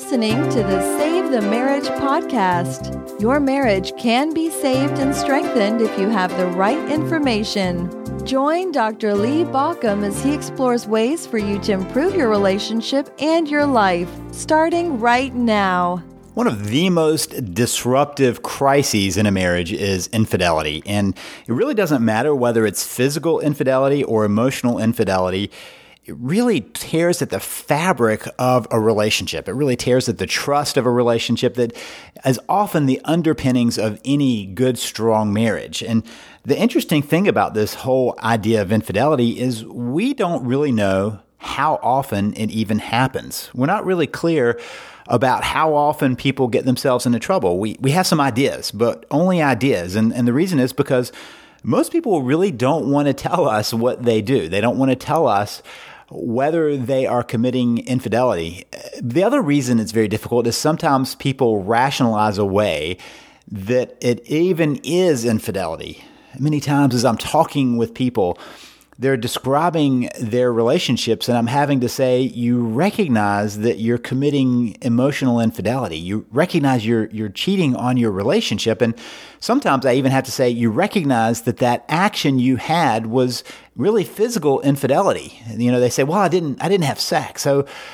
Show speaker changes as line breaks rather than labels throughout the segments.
listening to the Save the Marriage podcast. Your marriage can be saved and strengthened if you have the right information. Join Dr. Lee Baucom as he explores ways for you to improve your relationship and your life, starting right now.
One of the most disruptive crises in a marriage is infidelity. And it really doesn't matter whether it's physical infidelity or emotional infidelity. It really tears at the fabric of a relationship. It really tears at the trust of a relationship that is often the underpinnings of any good, strong marriage. And the interesting thing about this whole idea of infidelity is we don't really know how often it even happens. We're not really clear about how often people get themselves into trouble. We have some ideas, but only ideas. And the reason is because most people really don't want to tell us what they do. They don't want to tell us whether they are committing infidelity. The other reason it's very difficult is sometimes people rationalize away that it even is infidelity. Many times as I'm talking with people, they're describing their relationships, and I'm having to say, you recognize that you're committing emotional infidelity. You recognize you're cheating on your relationship. And sometimes I even have to say, you recognize that action you had was really physical infidelity. You know, they say, well, I didn't have sex.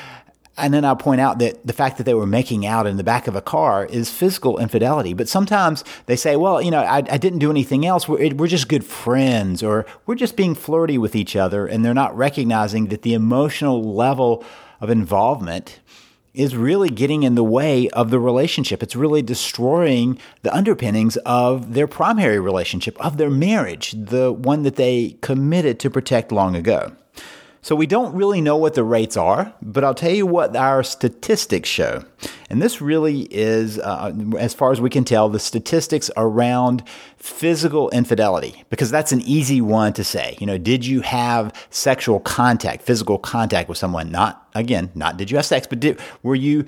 And then I'll point out that the fact that they were making out in the back of a car is physical infidelity. But sometimes they say, well, you know, I didn't do anything else. We're just good friends, or we're just being flirty with each other. And they're not recognizing that the emotional level of involvement is really getting in the way of the relationship. It's really destroying the underpinnings of their primary relationship, of their marriage, the one that they committed to protect long ago. So we don't really know what the rates are, but I'll tell you what our statistics show. And this really is, as far as we can tell, the statistics around physical infidelity, because that's an easy one to say. You know, did you have sexual contact, physical contact with someone? Not did you have sex, but were you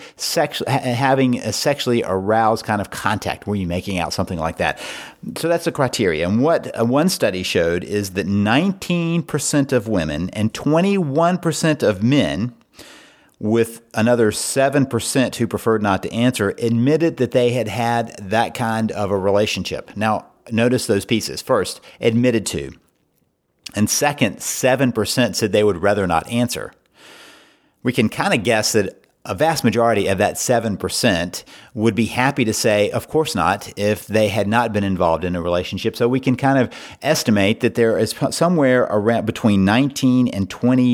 having a sexually aroused kind of contact? Were you making out, something like that? So that's the criteria. And what one study showed is that 19% of women and 21% of men, with another 7% who preferred not to answer, admitted that they had that kind of a relationship. Now, notice those pieces. First, admitted to. And second, 7% said they would rather not answer. We can kind of guess that a vast majority of that 7% would be happy to say, of course not, if they had not been involved in a relationship. So we can kind of estimate that there is somewhere around between 19 and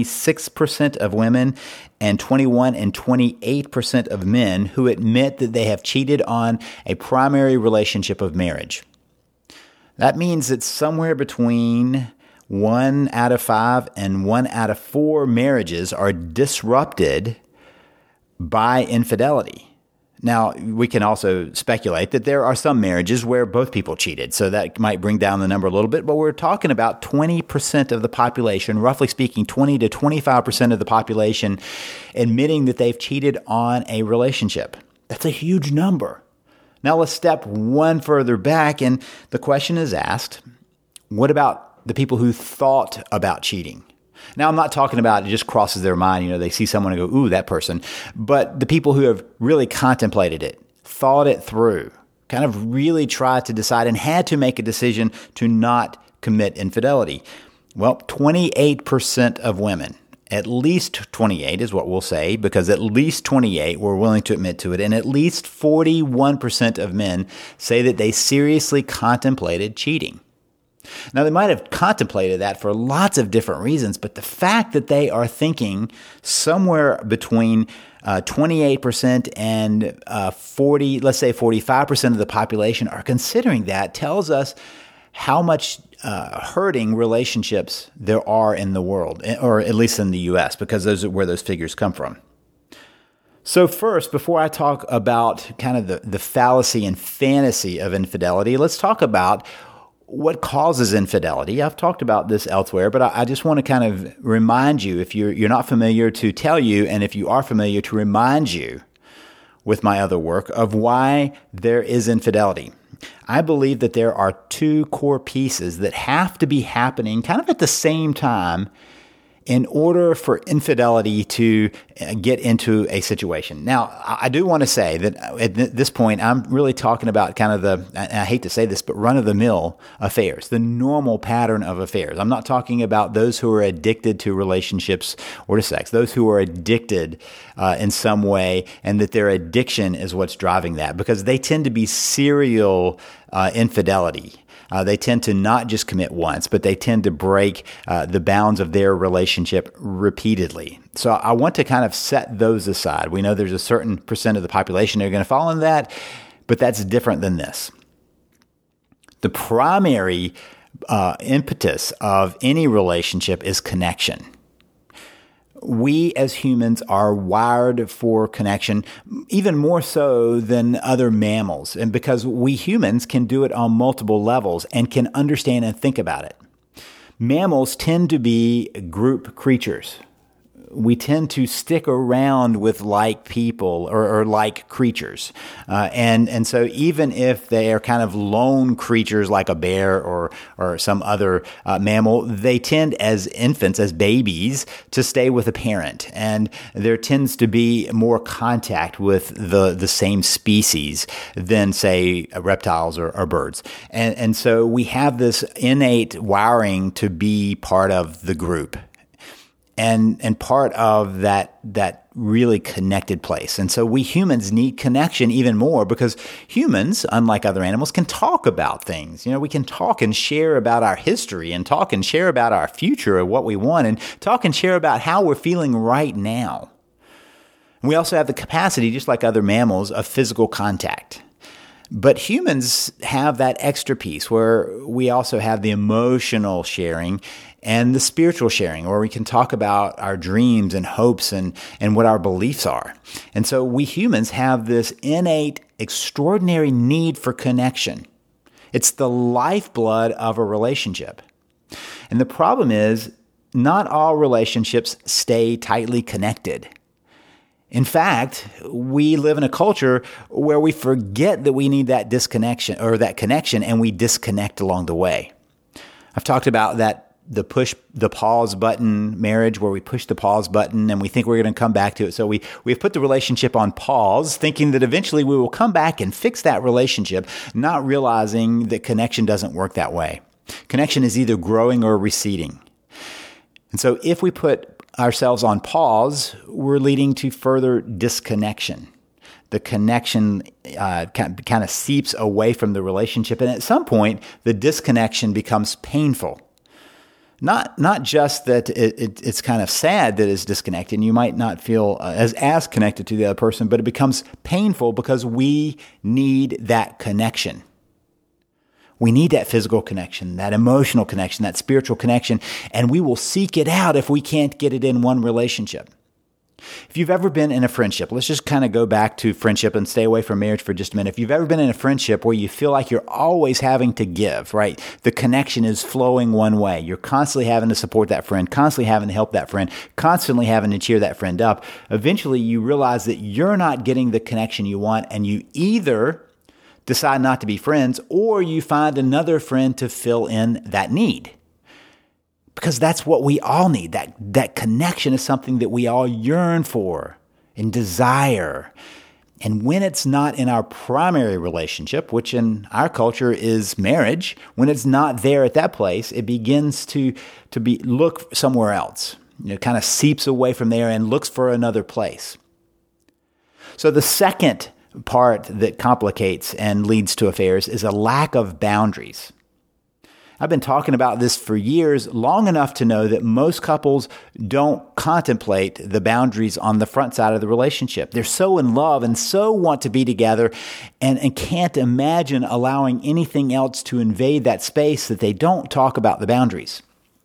26% of women and 21 and 28% of men who admit that they have cheated on a primary relationship of marriage. That means that somewhere between 1 out of 5 and 1 out of 4 marriages are disrupted by infidelity. Now, we can also speculate that there are some marriages where both people cheated, so that might bring down the number a little bit, but we're talking about 20% of the population, roughly speaking, 20 to 25% of the population admitting that they've cheated on a relationship. That's a huge number. Now, let's step one further back, and the question is asked, what about the people who thought about cheating? Now, I'm not talking about it just crosses their mind, you know, they see someone and go, ooh, that person. But the people who have really contemplated it, thought it through, kind of really tried to decide and had to make a decision to not commit infidelity. Well, 28% of women, at least 28 is what we'll say, because at least 28 were willing to admit to it, and at least 41% of men say that they seriously contemplated cheating. Now, they might have contemplated that for lots of different reasons, but the fact that they are thinking somewhere between 28% and 45% of the population are considering that tells us how much hurting relationships there are in the world, or at least in the U.S., because those are where those figures come from. So first, before I talk about kind of the fallacy and fantasy of infidelity, let's talk about what causes infidelity. I've talked about this elsewhere, but I just want to kind of remind you, if you're not familiar, to tell you, and if you are familiar, to remind you with my other work of why there is infidelity. I believe that there are two core pieces that have to be happening kind of at the same time in order for infidelity to get into a situation. Now, I do want to say that at this point, I'm really talking about kind of I hate to say this, but run-of-the-mill affairs, the normal pattern of affairs. I'm not talking about those who are addicted to relationships or to sex, those who are addicted in some way, and that their addiction is what's driving that, because they tend to be serial infidelity. They tend to not just commit once, but they tend to break the bounds of their relationship repeatedly. So I want to kind of set those aside. We know there's a certain percent of the population that are going to fall into that, but that's different than this. The primary impetus of any relationship is connection. We as humans are wired for connection, even more so than other mammals, and because we humans can do it on multiple levels and can understand and think about it. Mammals tend to be group creatures. We tend to stick around with like people or like creatures. And so even if they are kind of lone creatures like a bear or some other mammal, they tend as infants, as babies, to stay with a parent. And there tends to be more contact with the same species than, say, reptiles or birds. And so we have this innate wiring to be part of the group. And part of that really connected place. And so we humans need connection even more because humans, unlike other animals, can talk about things. We can talk and share about our history and talk and share about our future and what we want and talk and share about how we're feeling right now. And we also have the capacity, just like other mammals, of physical contact. But humans have that extra piece where we also have the emotional sharing and the spiritual sharing, where we can talk about our dreams and hopes and what our beliefs are. And so we humans have this innate, extraordinary need for connection. It's the lifeblood of a relationship. And the problem is, not all relationships stay tightly connected. In fact, we live in a culture where we forget that we need that disconnection or that connection, and we disconnect along the way. I've talked about the pause button marriage, where we push the pause button and we think we're going to come back to it. So we've put the relationship on pause, thinking that eventually we will come back and fix that relationship, not realizing that connection doesn't work that way. Connection is either growing or receding. And so if we put ourselves on pause, we're leading to further disconnection. The connection kind of seeps away from the relationship, and at some point, the disconnection becomes painful. Not just that it's kind of sad that it's disconnected, and you might not feel as connected to the other person, but it becomes painful because we need that connection. We need that physical connection, that emotional connection, that spiritual connection, and we will seek it out if we can't get it in one relationship. If you've ever been in a friendship, let's just kind of go back to friendship and stay away from marriage for just a minute. If you've ever been in a friendship where you feel like you're always having to give, right? The connection is flowing one way. You're constantly having to support that friend, constantly having to help that friend, constantly having to cheer that friend up. Eventually, you realize that you're not getting the connection you want, and you either decide not to be friends, or you find another friend to fill in that need. Because that's what we all need. That connection is something that we all yearn for and desire. And when it's not in our primary relationship, which in our culture is marriage, when it's not there at that place, it begins to look somewhere else. It kind of seeps away from there and looks for another place. So the second part that complicates and leads to affairs is a lack of boundaries. I've been talking about this for years, long enough to know that most couples don't contemplate the boundaries on the front side of the relationship. They're so in love and so want to be together and can't imagine allowing anything else to invade that space that they don't talk about the boundaries.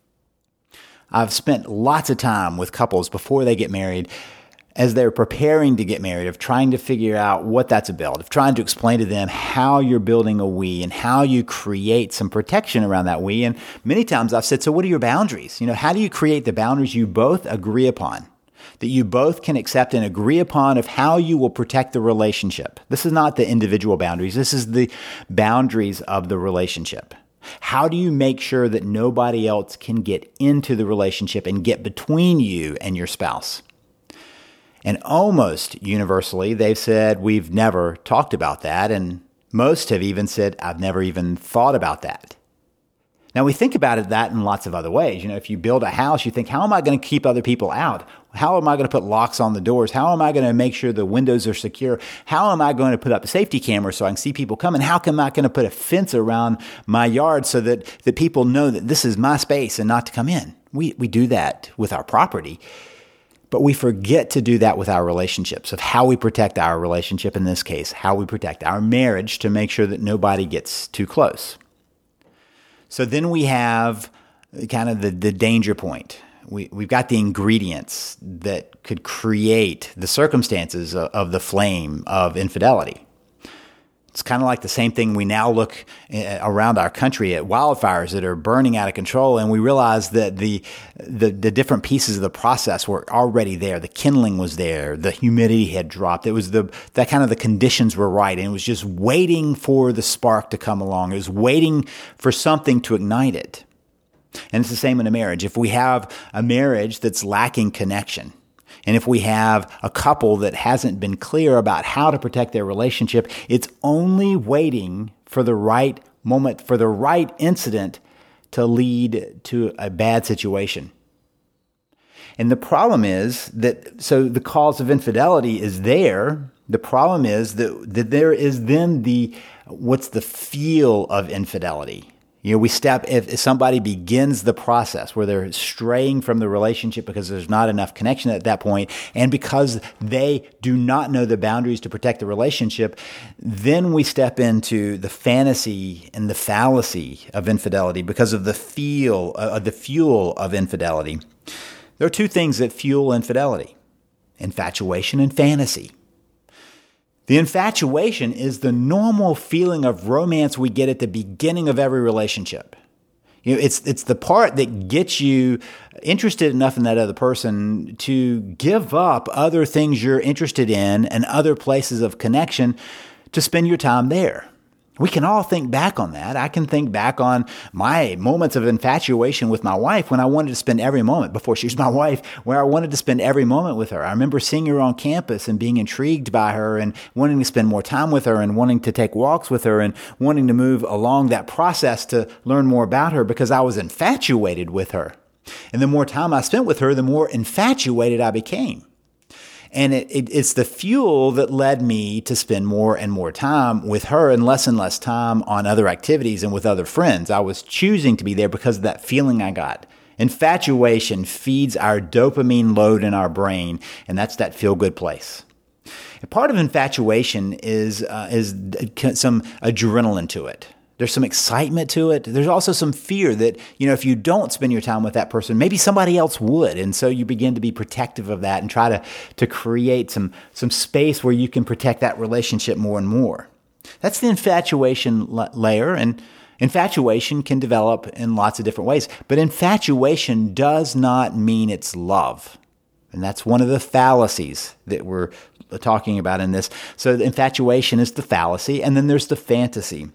I've spent lots of time with couples before they get married, as they're preparing to get married, of trying to figure out what that's about, of trying to explain to them how you're building a we and how you create some protection around that we. And many times I've said, so what are your boundaries? How do you create the boundaries you both agree upon, that you both can accept and agree upon, of how you will protect the relationship? This is not the individual boundaries. This is the boundaries of the relationship. How do you make sure that nobody else can get into the relationship and get between you and your spouse? And almost universally, they've said, we've never talked about that. And most have even said, I've never even thought about that. Now, we think about that in lots of other ways. If you build a house, you think, how am I going to keep other people out? How am I going to put locks on the doors? How am I going to make sure the windows are secure? How am I going to put up a safety camera so I can see people coming? How am I going to put a fence around my yard so that people know that this is my space and not to come in? We do that with our property, but we forget to do that with our relationships, of how we protect our relationship, in this case, how we protect our marriage to make sure that nobody gets too close. So then we have kind of the danger point. We've got the ingredients that could create the circumstances of the flame of infidelity. It's kind of like the same thing we now look around our country at wildfires that are burning out of control, and we realize that the different pieces of the process were already there. The kindling was there. The humidity had dropped. It was that kind of the conditions were right, and it was just waiting for the spark to come along. It was waiting for something to ignite it. And it's the same in a marriage. If we have a marriage that's lacking connection, and if we have a couple that hasn't been clear about how to protect their relationship, it's only waiting for the right moment, for the right incident to lead to a bad situation. And the problem is so the cause of infidelity is there. The problem is that there is then what's the feel of infidelity. If somebody begins the process where they're straying from the relationship because there's not enough connection at that point, and because they do not know the boundaries to protect the relationship, then we step into the fantasy and the fallacy of infidelity because of the fuel of infidelity. There are two things that fuel infidelity: infatuation and fantasy. The infatuation is the normal feeling of romance we get at the beginning of every relationship. It's the part that gets you interested enough in that other person to give up other things you're interested in and other places of connection to spend your time there. We can all think back on that. I can think back on my moments of infatuation with my wife when I wanted to spend every moment, before she was my wife, where I wanted to spend every moment with her. I remember seeing her on campus and being intrigued by her and wanting to spend more time with her and wanting to take walks with her and wanting to move along that process to learn more about her because I was infatuated with her. And the more time I spent with her, the more infatuated I became. And it's the fuel that led me to spend more and more time with her and less time on other activities and with other friends. I was choosing to be there because of that feeling I got. Infatuation feeds our dopamine load in our brain, and that's that feel-good place. And part of infatuation is some adrenaline to it. There's some excitement to it. There's also some fear that, if you don't spend your time with that person, maybe somebody else would. And so you begin to be protective of that and try to create some space where you can protect that relationship more and more. That's the infatuation layer. And infatuation can develop in lots of different ways. But infatuation does not mean it's love. And that's one of the fallacies that we're talking about in this. So the infatuation is the fallacy, and then there's the fantasy.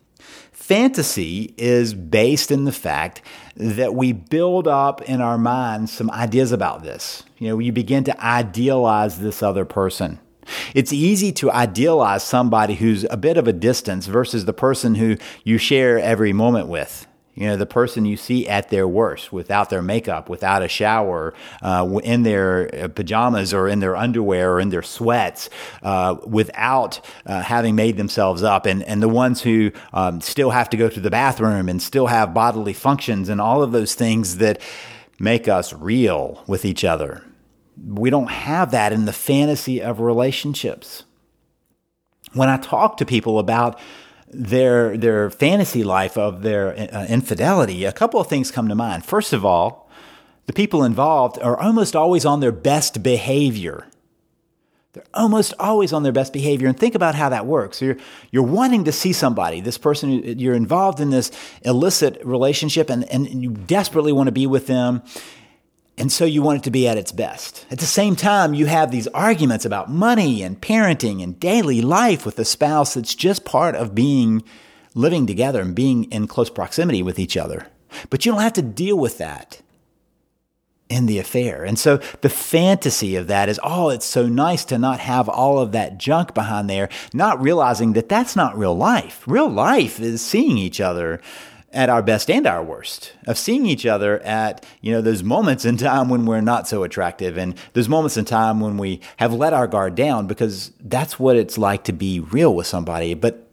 Fantasy is based in the fact that we build up in our minds some ideas about this. You begin to idealize this other person. It's easy to idealize somebody who's a bit of a distance versus the person who you share every moment with. The person you see at their worst, without their makeup, without a shower, in their pajamas or in their underwear or in their sweats, without having made themselves up, and the ones who still have to go to the bathroom and still have bodily functions and all of those things that make us real with each other. We don't have that in the fantasy of relationships. When I talk to people about their fantasy life of their infidelity, a couple of things come to mind. First of all, the people involved are almost always on their best behavior. They're almost always on their best behavior. And think about how that works. You're wanting to see somebody, this person, you're involved in this illicit relationship and you desperately want to be with them. And so you want it to be at its best. At the same time, you have these arguments about money and parenting and daily life with a spouse that's just part of being living together and being in close proximity with each other. But you don't have to deal with that in the affair. And so the fantasy of that is, oh, it's so nice to not have all of that junk behind there, not realizing that that's not real life. Real life is seeing each other at our best and our worst, of seeing each other at, those moments in time when we're not so attractive and those moments in time when we have let our guard down, because that's what it's like to be real with somebody. But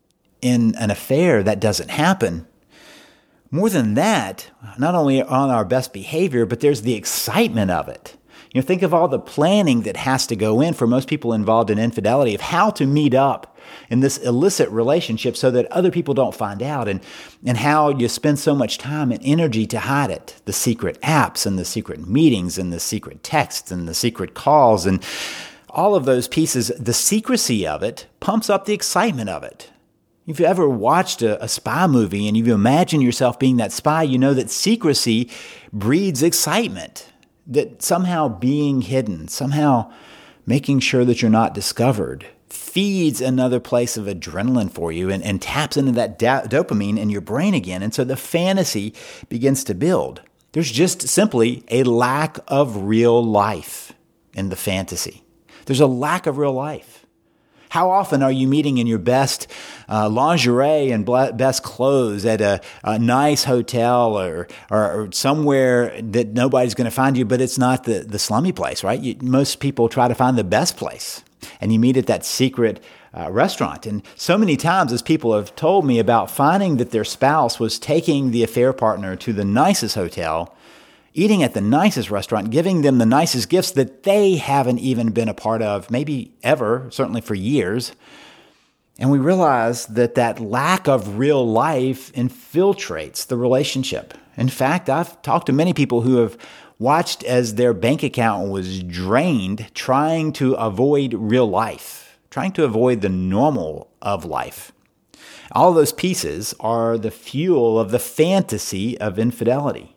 in an affair, that doesn't happen. More than that, not only on our best behavior, but there's the excitement of it. Think of all the planning that has to go in for most people involved in infidelity of how to meet up in this illicit relationship so that other people don't find out, and how you spend so much time and energy to hide it. The secret apps and the secret meetings and the secret texts and the secret calls and all of those pieces, the secrecy of it pumps up the excitement of it. If you ever watched a spy movie and you imagine yourself being that spy, you know that secrecy breeds excitement. That somehow being hidden, somehow making sure that you're not discovered, feeds another place of adrenaline for you and taps into that dopamine in your brain again. And so the fantasy begins to build. There's just simply a lack of real life in the fantasy. There's a lack of real life. How often are you meeting in your best lingerie and best clothes at a nice hotel or somewhere that nobody's going to find you, but it's not the slummy place, right? Most people try to find the best place, and you meet at that secret restaurant. And so many times, as people have told me about finding that their spouse was taking the affair partner to the nicest hotel, eating at the nicest restaurant, giving them the nicest gifts that they haven't even been a part of, maybe ever, certainly for years. And we realize that lack of real life infiltrates the relationship. In fact, I've talked to many people who have watched as their bank account was drained trying to avoid real life, trying to avoid the normal of life. All of those pieces are the fuel of the fantasy of infidelity.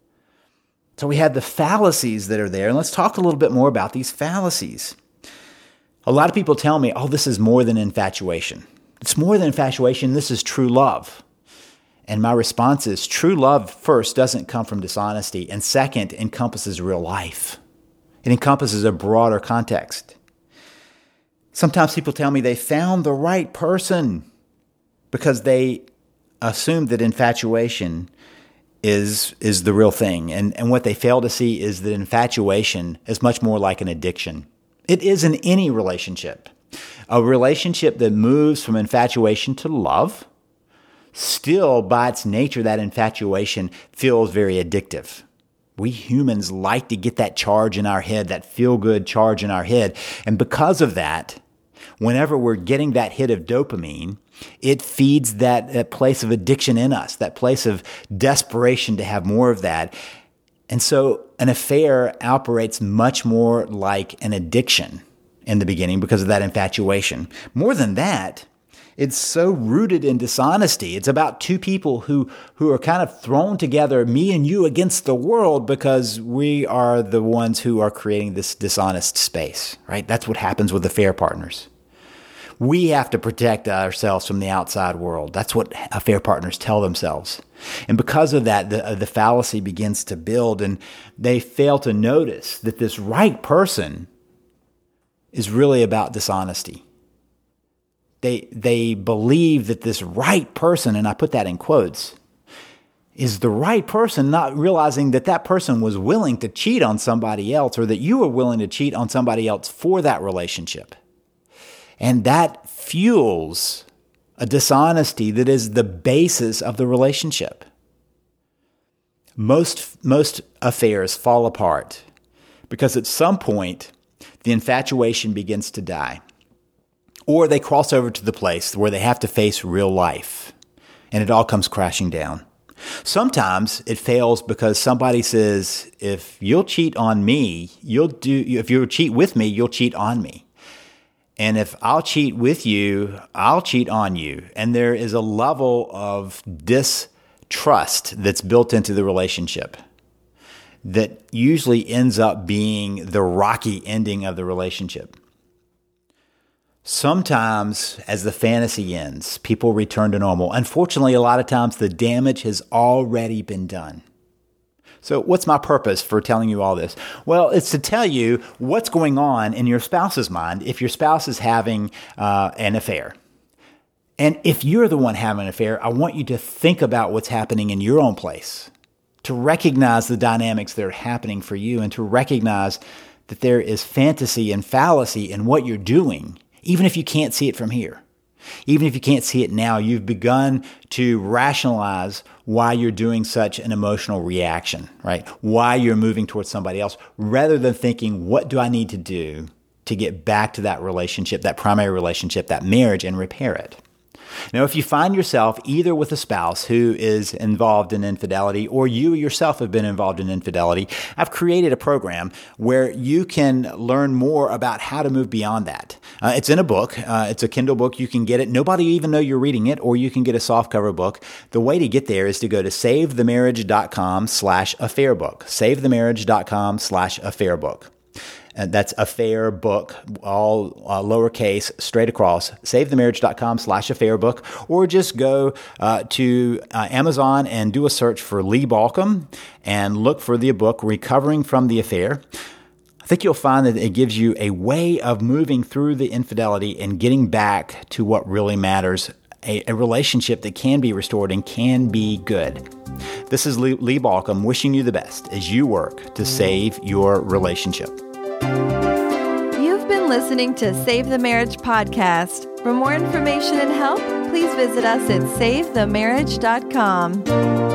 So we have the fallacies that are there, and let's talk a little bit more about these fallacies. A lot of people tell me, oh, this is more than infatuation. It's more than infatuation. This is true love. And my response is, true love, first, doesn't come from dishonesty, and second, encompasses real life. It encompasses a broader context. Sometimes people tell me they found the right person because they assumed that infatuation is the real thing. And what they fail to see is that infatuation is much more like an addiction. It is in any relationship. A relationship that moves from infatuation to love, still by its nature, that infatuation feels very addictive. We humans like to get that charge in our head, that feel-good charge in our head. And because of that, whenever we're getting that hit of dopamine, it feeds that place of addiction in us, that place of desperation to have more of that. And so an affair operates much more like an addiction in the beginning because of that infatuation. More than that, it's so rooted in dishonesty. It's about two people who are kind of thrown together, me and you against the world, because we are the ones who are creating this dishonest space, right? That's what happens with affair partners. We have to protect ourselves from the outside world. That's what affair partners tell themselves. And because of that, the fallacy begins to build, and they fail to notice that this right person is really about dishonesty. They believe that this right person, and I put that in quotes, is the right person, not realizing that that person was willing to cheat on somebody else, or that you were willing to cheat on somebody else for that relationship. And that fuels a dishonesty that is the basis of the relationship. Most affairs fall apart because at some point the infatuation begins to die, or they cross over to the place where they have to face real life, and it all comes crashing down. Sometimes it fails because somebody says, if you'll cheat on me, if you'll cheat with me, you'll cheat on me. And if I'll cheat with you, I'll cheat on you. And there is a level of distrust that's built into the relationship that usually ends up being the rocky ending of the relationship. Sometimes, as the fantasy ends, people return to normal. Unfortunately, a lot of times the damage has already been done. So what's my purpose for telling you all this? Well, it's to tell you what's going on in your spouse's mind if your spouse is having an affair. And if you're the one having an affair, I want you to think about what's happening in your own place, to recognize the dynamics that are happening for you, and to recognize that there is fantasy and fallacy in what you're doing, even if you can't see it from here. Even if you can't see it now, you've begun to rationalize why you're doing such an emotional reaction, right? Why you're moving towards somebody else, rather than thinking, what do I need to do to get back to that relationship, that primary relationship, that marriage, and repair it? Now, if you find yourself either with a spouse who is involved in infidelity or you yourself have been involved in infidelity, I've created a program where you can learn more about how to move beyond that. It's in a book. It's a Kindle book. You can get it. Nobody will even know you're reading it, or you can get a softcover book. The way to get there is to go to savethemarriage.com/affairbook. savethemarriage.com/affairbook. And that's affair book, all lowercase, straight across, savethemarriage.com/affairbook, or just go to Amazon and do a search for Lee Baucom and look for the book, Recovering from the Affair. I think you'll find that it gives you a way of moving through the infidelity and getting back to what really matters, a relationship that can be restored and can be good. This is Lee Baucom wishing you the best as you work to save your relationship.
You've been listening to Save the Marriage podcast. For more information and help, please visit us at savethemarriage.com.